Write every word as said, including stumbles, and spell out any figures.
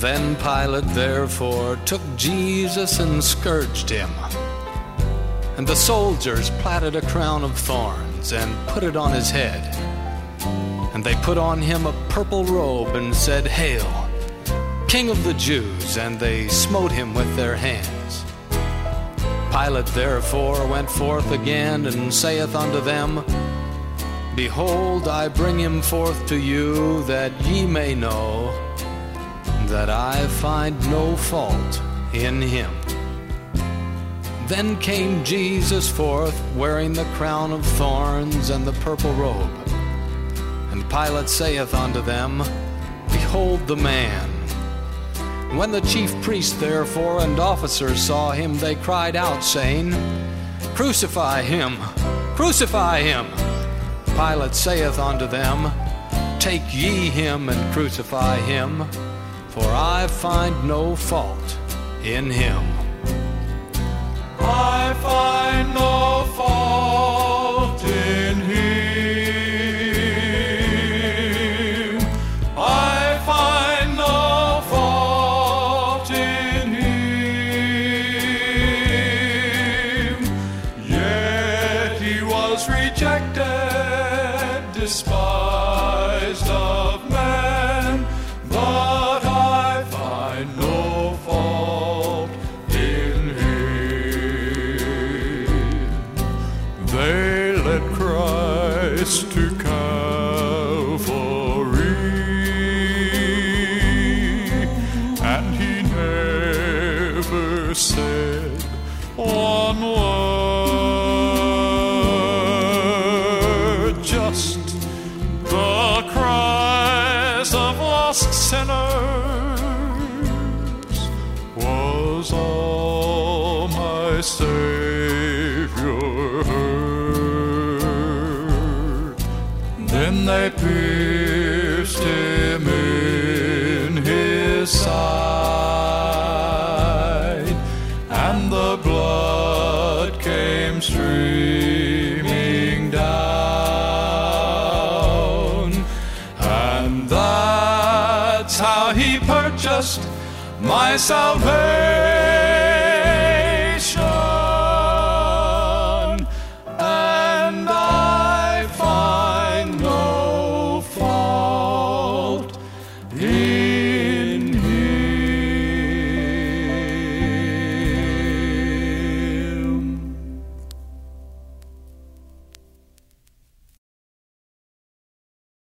Then Pilate therefore took Jesus and scourged him. And the soldiers platted a crown of thorns and put it on his head. And they put on him a purple robe and said, "Hail, King of the Jews!" And they smote him with their hands. Pilate therefore went forth again and saith unto them, "Behold, I bring him forth to you, that ye may know that I find no fault in him." Then came Jesus forth, wearing the crown of thorns and the purple robe. And Pilate saith unto them, "Behold the man." When the chief priests therefore and officers saw him, they cried out, saying, "Crucify him! Crucify him!" Pilate saith unto them, "Take ye him and crucify him, for I find no fault in him." I find no fault in him. I find no fault in him. Yet he was rejected, despised of men, but I find no fault in him. They led Christ to Calvary, and he never said one word, just the cries of lost sinners was all my Savior heard. Then they pierced him in his side, and the blood came streaming down. And that's how he purchased my salvation.